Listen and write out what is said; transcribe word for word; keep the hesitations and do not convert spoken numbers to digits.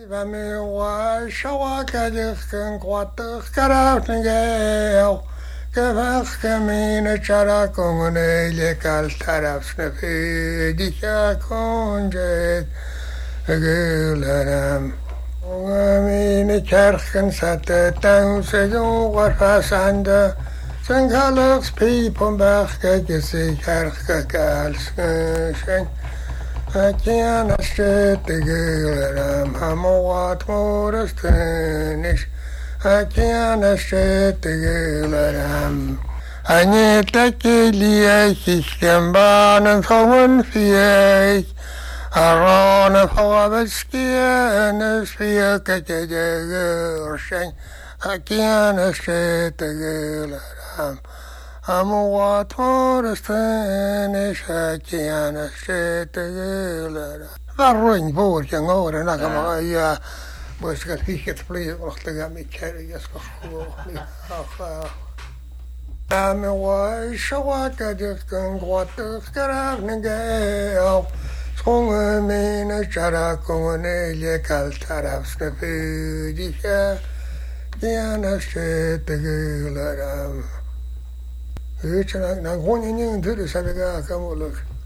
me wa shawa ka dich kan kwatch karav ngel Gevach kamine chara kongone lekal taraf snefe dikha konjet gularam Amine kerchen satte tauze jong warfasanda Sangalaks pipon bachke gese kerche kals shen Akian ashete gularam hamowat morastenish Akian ashete gularam Ani takiliye hiskem banen fawen fiye Arana fawabeskiye nesfiye kekegurşen Akian ashete gularam Amuat morastenish Akian ashete gularam Varroin borgen åren nakama ja Boys got he gets play och det gamla kärri jag ska få. Am wa shawaka de kan gwat karavnge. Skong men chara kone le kal taraf snefe dikha. Diana shet gularam. Hiç na honin dur sabega kamolur.